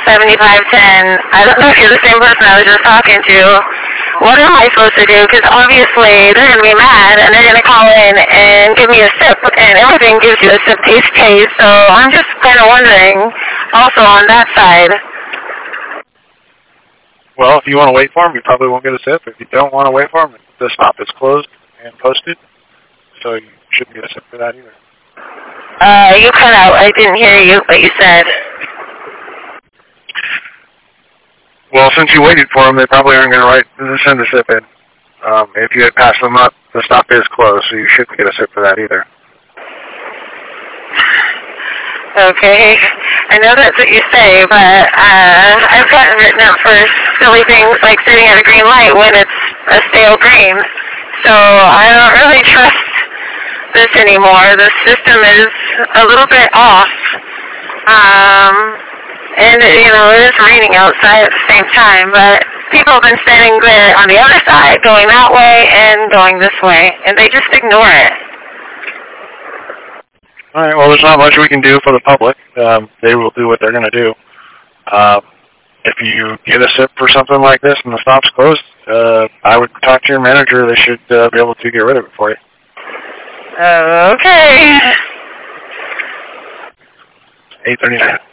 7510. I don't know if you're the same person I was just talking to. What am I supposed to do? Because obviously they're going to be mad and they're going to call in and give me a sip, and everything gives you a sip taste. So I'm just kind of wondering also on that side. Well, if you want to wait for them, you probably won't get a sip. If you don't want to wait for them, the stop is closed and posted, so you shouldn't get a sip for that either. You cut out. I didn't hear you, what you said. Well, since you waited for them, they probably aren't going to send a sip in. If you had passed them up, the stop is closed, so you shouldn't get a sip for that either. Okay. I know that's what you say, but I've gotten written up for silly things like sitting at a green light when it's a stale green. So I don't really trust this anymore. The system is a little bit off. And, you know, it is raining outside at the same time, but people have been standing there on the other side, going that way and going this way, and they just ignore it. All right, well, there's not much we can do for the public. They will do what they're going to do. If you get a sip for something like this and the stop's closed, I would talk to your manager. They should be able to get rid of it for you. Okay. 8:39.